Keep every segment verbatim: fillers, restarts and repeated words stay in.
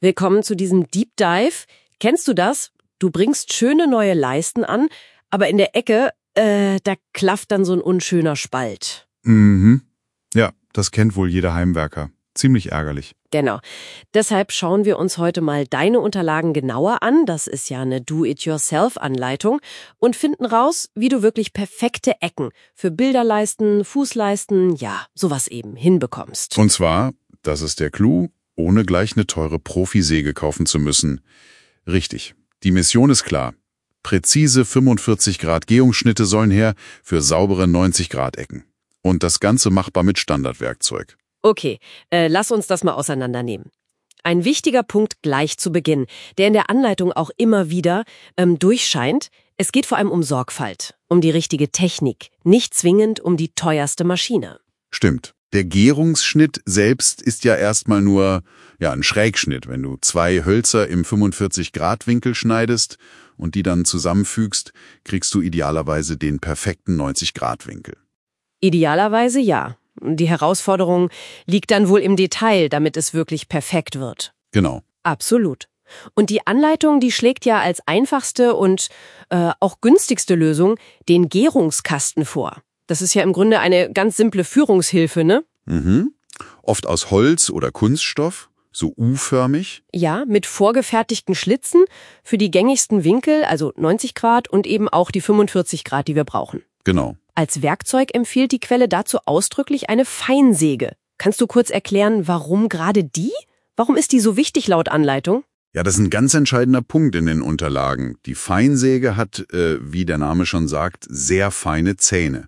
Willkommen zu diesem Deep Dive. Kennst du das? Du bringst schöne neue Leisten an, aber in der Ecke, äh, da klafft dann so ein unschöner Spalt. Mhm. Ja, das kennt wohl jeder Heimwerker. Ziemlich ärgerlich. Genau. Deshalb schauen wir uns heute mal deine Unterlagen genauer an. Das ist ja eine Do-it-yourself-Anleitung. Und finden raus, wie du wirklich perfekte Ecken für Bilderleisten, Fußleisten, ja, sowas eben hinbekommst. Und zwar, das ist der Clou, ohne gleich eine teure Profisäge kaufen zu müssen. Richtig. Die Mission ist klar. Präzise fünfundvierzig Grad Gehungsschnitte sollen her für saubere neunzig Grad Ecken. Und das Ganze machbar mit Standardwerkzeug. Okay, äh, lass uns das mal auseinandernehmen. Ein wichtiger Punkt gleich zu Beginn, der in der Anleitung auch immer wieder ähm, durchscheint. Es geht vor allem um Sorgfalt, um die richtige Technik, nicht zwingend um die teuerste Maschine. Stimmt. Der Gärungsschnitt selbst ist ja erstmal nur ja, ein Schrägschnitt. Wenn du zwei Hölzer im fünfundvierzig Grad Winkel schneidest und die dann zusammenfügst, kriegst du idealerweise den perfekten neunzig Grad Winkel. Idealerweise ja. Die Herausforderung liegt dann wohl im Detail, damit es wirklich perfekt wird. Genau. Absolut. Und die Anleitung, die schlägt ja als einfachste und äh, auch günstigste Lösung den Gärungskasten vor. Das ist ja im Grunde eine ganz simple Führungshilfe, ne? Mhm. Oft aus Holz oder Kunststoff, so U-förmig. Ja, mit vorgefertigten Schlitzen für die gängigsten Winkel, also neunzig Grad und eben auch die fünfundvierzig Grad, die wir brauchen. Genau. Als Werkzeug empfiehlt die Quelle dazu ausdrücklich eine Feinsäge. Kannst du kurz erklären, warum gerade die? Warum ist die so wichtig laut Anleitung? Ja, das ist ein ganz entscheidender Punkt in den Unterlagen. Die Feinsäge hat, äh, wie der Name schon sagt, sehr feine Zähne.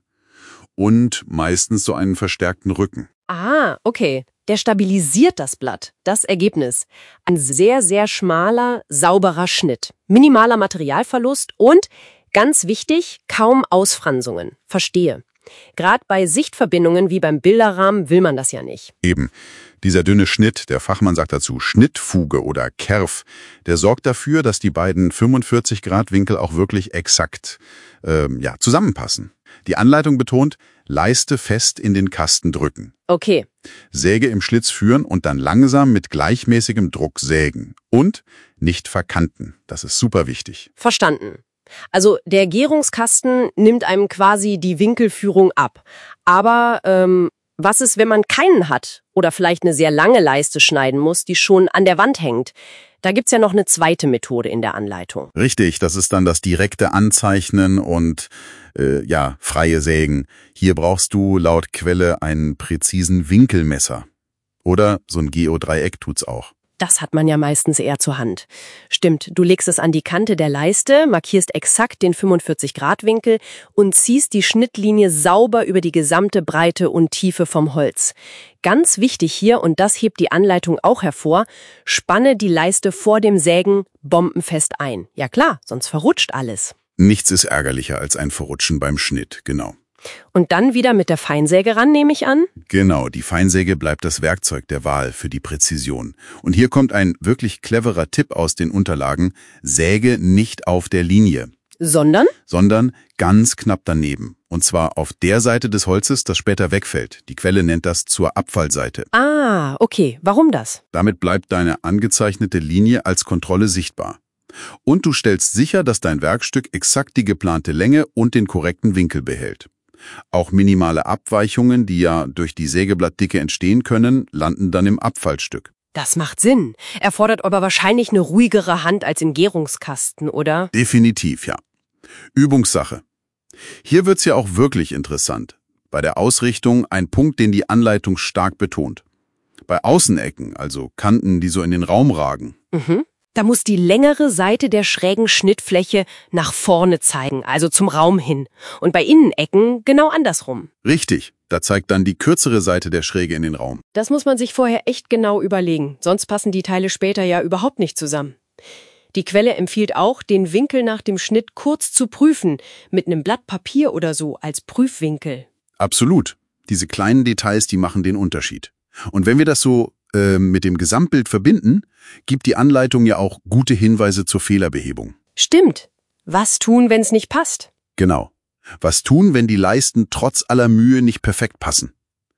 Und meistens so einen verstärkten Rücken. Ah, okay. Der stabilisiert das Blatt. Das Ergebnis. Ein sehr, sehr schmaler, sauberer Schnitt. Minimaler Materialverlust und, ganz wichtig, kaum Ausfransungen. Verstehe. Gerade bei Sichtverbindungen wie beim Bilderrahmen will man das ja nicht. Eben. Dieser dünne Schnitt, der Fachmann sagt dazu Schnittfuge oder Kerf, der sorgt dafür, dass die beiden fünfundvierzig Grad Winkel auch wirklich exakt ähm, ja, zusammenpassen. Die Anleitung betont, Leiste fest in den Kasten drücken. Okay. Säge im Schlitz führen und dann langsam mit gleichmäßigem Druck sägen. Und nicht verkanten. Das ist super wichtig. Verstanden. Also der Gärungskasten nimmt einem quasi die Winkelführung ab. Aber ähm, was ist, wenn man keinen hat oder vielleicht eine sehr lange Leiste schneiden muss, die schon an der Wand hängt? Da gibt's ja noch eine zweite Methode in der Anleitung. Richtig, das ist dann das direkte Anzeichnen und äh, ja, freie Sägen. Hier brauchst du laut Quelle einen präzisen Winkelmesser. Oder so ein Geodreieck tut's auch. Das hat man ja meistens eher zur Hand. Stimmt, du legst es an die Kante der Leiste, markierst exakt den fünfundvierzig Grad Winkel und ziehst die Schnittlinie sauber über die gesamte Breite und Tiefe vom Holz. Ganz wichtig hier, und das hebt die Anleitung auch hervor, spanne die Leiste vor dem Sägen bombenfest ein. Ja klar, sonst verrutscht alles. Nichts ist ärgerlicher als ein Verrutschen beim Schnitt, genau. Und dann wieder mit der Feinsäge ran, nehme ich an? Genau, die Feinsäge bleibt das Werkzeug der Wahl für die Präzision. Und hier kommt ein wirklich cleverer Tipp aus den Unterlagen: Säge nicht auf der Linie. Sondern? Sondern ganz knapp daneben. Und zwar auf der Seite des Holzes, das später wegfällt. Die Quelle nennt das zur Abfallseite. Ah, okay. Warum das? Damit bleibt deine angezeichnete Linie als Kontrolle sichtbar. Und du stellst sicher, dass dein Werkstück exakt die geplante Länge und den korrekten Winkel behält. Auch minimale Abweichungen, die ja durch die Sägeblattdicke entstehen können, landen dann im Abfallstück. Das macht Sinn. Erfordert aber wahrscheinlich eine ruhigere Hand als im Gärungskasten, oder? Definitiv, ja. Übungssache. Hier wird's ja auch wirklich interessant. Bei der Ausrichtung ein Punkt, den die Anleitung stark betont. Bei Außenecken, also Kanten, die so in den Raum ragen. Mhm. Da muss die längere Seite der schrägen Schnittfläche nach vorne zeigen, also zum Raum hin. Und bei Innenecken genau andersrum. Richtig, da zeigt dann die kürzere Seite der Schräge in den Raum. Das muss man sich vorher echt genau überlegen, sonst passen die Teile später ja überhaupt nicht zusammen. Die Quelle empfiehlt auch, den Winkel nach dem Schnitt kurz zu prüfen, mit einem Blatt Papier oder so als Prüfwinkel. Absolut. Diese kleinen Details, die machen den Unterschied. Und wenn wir das so äh, mit dem Gesamtbild verbinden, gibt die Anleitung ja auch gute Hinweise zur Fehlerbehebung. Stimmt. Was tun, wenn es nicht passt? Genau. Was tun, wenn die Leisten trotz aller Mühe nicht perfekt passen?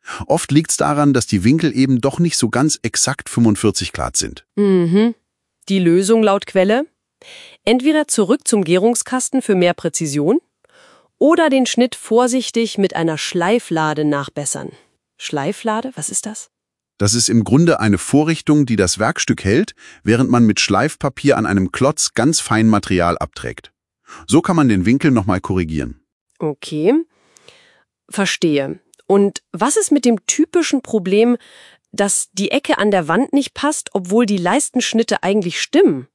Oft liegt's daran, dass die Winkel eben doch nicht so ganz exakt fünfundvierzig Grad sind. Mhm. Die Lösung laut Quelle? Entweder zurück zum Gärungskasten für mehr Präzision oder den Schnitt vorsichtig mit einer Schleiflade nachbessern. Schleiflade, was ist das? Das ist im Grunde eine Vorrichtung, die das Werkstück hält, während man mit Schleifpapier an einem Klotz ganz fein Material abträgt. So kann man den Winkel nochmal korrigieren. Okay, verstehe. Und was ist mit dem typischen Problem, dass die Ecke an der Wand nicht passt, obwohl die Leistenschnitte eigentlich stimmen?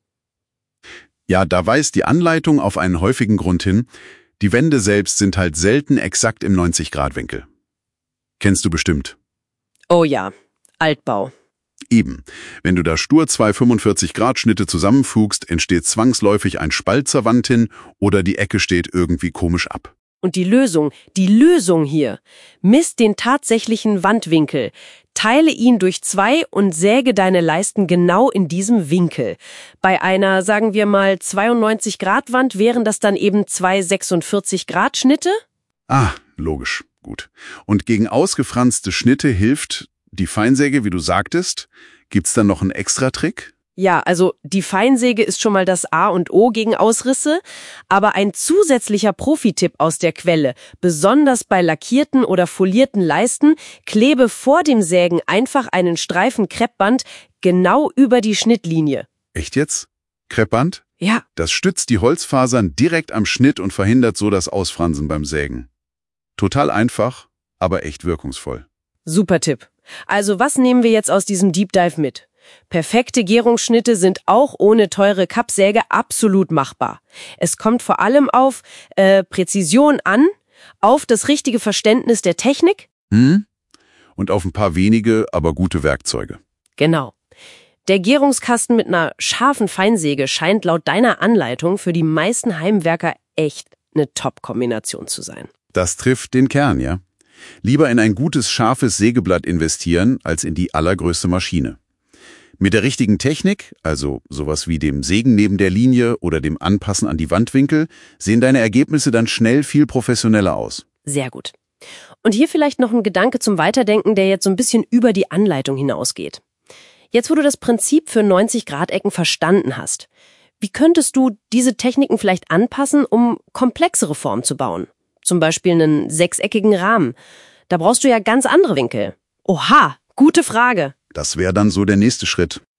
Ja, da weist die Anleitung auf einen häufigen Grund hin. Die Wände selbst sind halt selten exakt im neunzig Grad Winkel. Kennst du bestimmt. Oh ja, Altbau. Eben. Wenn du da stur zwei fünfundvierzig Grad Schnitte zusammenfügst, entsteht zwangsläufig ein Spalt zur Wand hin oder die Ecke steht irgendwie komisch ab. Und die Lösung, die Lösung hier, misst den tatsächlichen Wandwinkel, teile ihn durch zwei und säge deine Leisten genau in diesem Winkel. Bei einer, sagen wir mal, zweiundneunzig Grad Wand wären das dann eben zwei sechsundvierzig Grad Schnitte? Ah, logisch. Gut. Und gegen ausgefranste Schnitte hilft die Feinsäge, wie du sagtest. Gibt's dann noch einen Extra-Trick? Ja, also die Feinsäge ist schon mal das A und O gegen Ausrisse, aber ein zusätzlicher Profitipp aus der Quelle, besonders bei lackierten oder folierten Leisten, klebe vor dem Sägen einfach einen Streifen Kreppband genau über die Schnittlinie. Echt jetzt? Kreppband? Ja. Das stützt die Holzfasern direkt am Schnitt und verhindert so das Ausfransen beim Sägen. Total einfach, aber echt wirkungsvoll. Super Tipp. Also was nehmen wir jetzt aus diesem Deep Dive mit? Perfekte Gärungsschnitte sind auch ohne teure Kappsäge absolut machbar. Es kommt vor allem auf äh, Präzision an, auf das richtige Verständnis der Technik. Hm? Und auf ein paar wenige, aber gute Werkzeuge. Genau. Der Gärungskasten mit einer scharfen Feinsäge scheint laut deiner Anleitung für die meisten Heimwerker echt eine Top-Kombination zu sein. Das trifft den Kern, ja? Lieber in ein gutes, scharfes Sägeblatt investieren, als in die allergrößte Maschine. Mit der richtigen Technik, also sowas wie dem Sägen neben der Linie oder dem Anpassen an die Wandwinkel, sehen deine Ergebnisse dann schnell viel professioneller aus. Sehr gut. Und hier vielleicht noch ein Gedanke zum Weiterdenken, der jetzt so ein bisschen über die Anleitung hinausgeht. Jetzt, wo du das Prinzip für neunzig Grad Ecken verstanden hast, wie könntest du diese Techniken vielleicht anpassen, um komplexere Formen zu bauen? Zum Beispiel einen sechseckigen Rahmen. Da brauchst du ja ganz andere Winkel. Oha, gute Frage. Das wäre dann so der nächste Schritt.